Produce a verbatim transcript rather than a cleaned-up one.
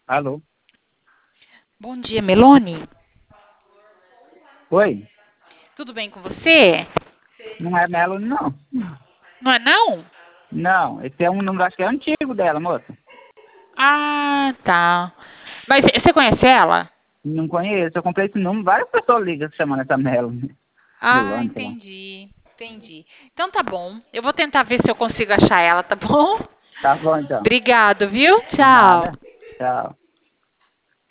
Alô? Bom dia, Melone. Oi? Tudo bem com você? Não é Melanie, não. Não é não? Não, esse é um número, acho que é antigo dela, moça. Ah, tá. Mas você conhece ela? Não conheço. Eu comprei esse número, várias pessoas ligam chamando essa Melanie. Ah, Milone, sei lá. entendi. Entendi. Então tá bom. Eu vou tentar ver se eu consigo achar ela, tá bom? Tá bom, então. Obrigado, viu? De Tchau. nada. Tchau.